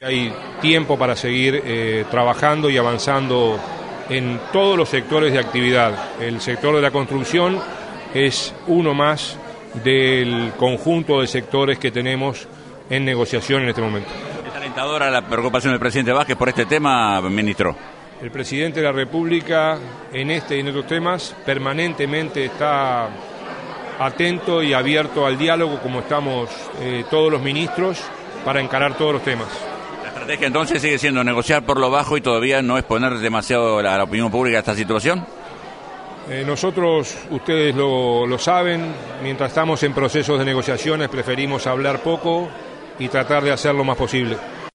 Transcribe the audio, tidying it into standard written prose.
Hay tiempo para seguir trabajando y avanzando en todos los sectores de actividad. El sector de la construcción es uno más del conjunto de sectores que tenemos en negociación en este momento. ¿Es alentadora la preocupación del presidente Vázquez por este tema, ministro? El presidente de la República en este y en otros temas permanentemente está atento y abierto al diálogo, como estamos todos los ministros, para encarar todos los temas. La estrategia entonces sigue siendo negociar por lo bajo y todavía no exponer demasiado a la opinión pública esta situación. Nosotros, ustedes lo saben, mientras estamos en procesos de negociaciones preferimos hablar poco y tratar de hacer lo más posible.